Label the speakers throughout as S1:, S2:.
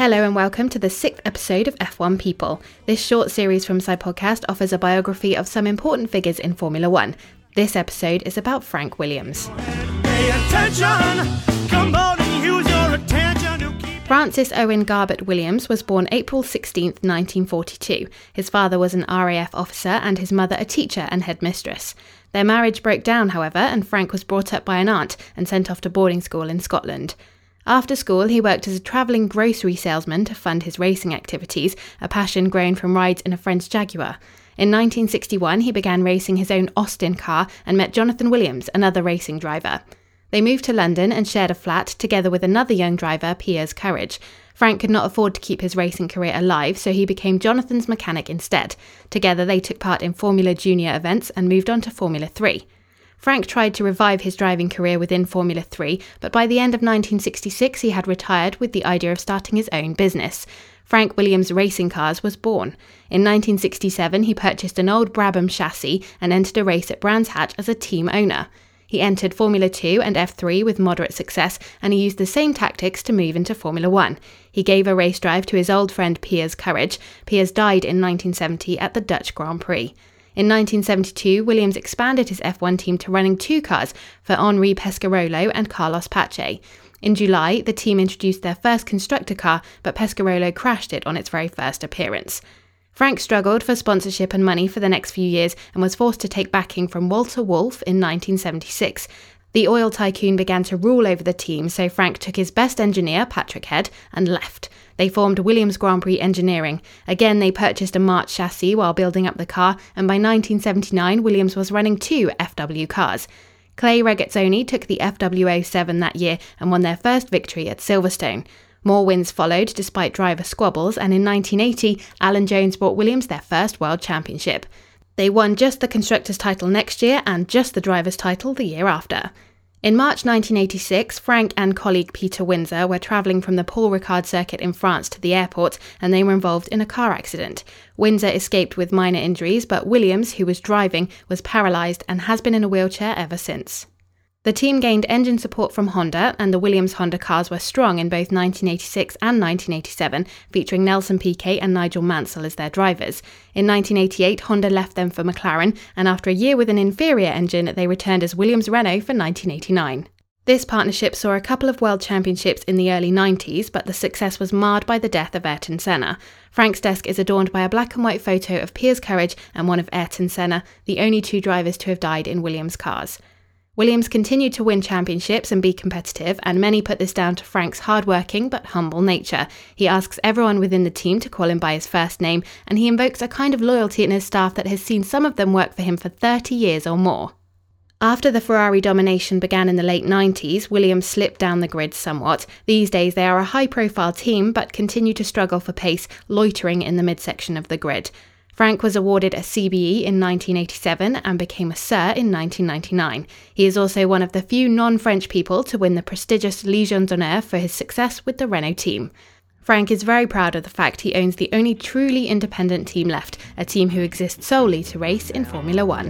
S1: Hello and welcome to the 6th episode of F1 People. This short series from Side Podcast offers a biography of some important figures in Formula One. This episode is about Frank Williams. Francis Owen Garbett Williams was born April 16, 1942. His father was an RAF officer and his mother a teacher and headmistress. Their marriage broke down, however, and Frank was brought up by an aunt and sent off to boarding school in Scotland. After school, he worked as a travelling grocery salesman to fund his racing activities, a passion grown from rides in a French Jaguar. In 1961, he began racing his own Austin car and met Jonathan Williams, another racing driver. They moved to London and shared a flat together with another young driver, Piers Courage. Frank could not afford to keep his racing career alive, so he became Jonathan's mechanic instead. Together, they took part in Formula Junior events and moved on to Formula 3. Frank tried to revive his driving career within Formula 3, but by the end of 1966 he had retired with the idea of starting his own business. Frank Williams Racing Cars was born. In 1967 he purchased an old Brabham chassis and entered a race at Brands Hatch as a team owner. He entered Formula 2 and F3 with moderate success, and he used the same tactics to move into Formula 1. He gave a race drive to his old friend Piers Courage. Piers died in 1970 at the Dutch Grand Prix. In 1972, Williams expanded his F1 team to running two cars for Henri Pescarolo and Carlos Pache. In July, the team introduced their first constructor car, but Pescarolo crashed it on its very first appearance. Frank struggled for sponsorship and money for the next few years and was forced to take backing from Walter Wolf in 1976. The oil tycoon began to rule over the team, so Frank took his best engineer, Patrick Head, and left. They formed Williams Grand Prix Engineering. Again, they purchased a March chassis while building up the car, and by 1979, Williams was running two FW cars. Clay Regazzoni took the FW07 that year and won their first victory at Silverstone. More wins followed despite driver squabbles, and in 1980, Alan Jones brought Williams their first World Championship. They won just the Constructors' title next year and just the Drivers' title the year after. In March 1986, Frank and colleague Peter Windsor were travelling from the Paul Ricard circuit in France to the airport, and they were involved in a car accident. Windsor escaped with minor injuries, but Williams, who was driving, was paralysed and has been in a wheelchair ever since. The team gained engine support from Honda, and the Williams-Honda cars were strong in both 1986 and 1987, featuring Nelson Piquet and Nigel Mansell as their drivers. In 1988, Honda left them for McLaren, and after a year with an inferior engine, they returned as Williams-Renault for 1989. This partnership saw a couple of world championships in the early 90s, but the success was marred by the death of Ayrton Senna. Frank's desk is adorned by a black and white photo of Piers Courage and one of Ayrton Senna, the only two drivers to have died in Williams cars. Williams continued to win championships and be competitive, and many put this down to Frank's hard-working but humble nature. He asks everyone within the team to call him by his first name, and he invokes a kind of loyalty in his staff that has seen some of them work for him for 30 years or more. After the Ferrari domination began in the late 90s, Williams slipped down the grid somewhat. These days they are a high-profile team but continue to struggle for pace, loitering in the midsection of the grid. Frank was awarded a CBE in 1987 and became a Sir in 1999. He is also one of the few non-French people to win the prestigious Légion d'honneur for his success with the Renault team. Frank is very proud of the fact he owns the only truly independent team left, a team who exists solely to race in Formula One.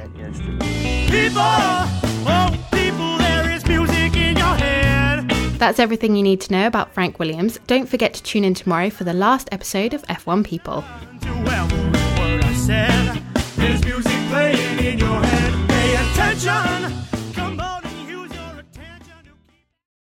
S1: That's everything you need to know about Frank Williams. Don't forget to tune in tomorrow for the last episode of F1 People.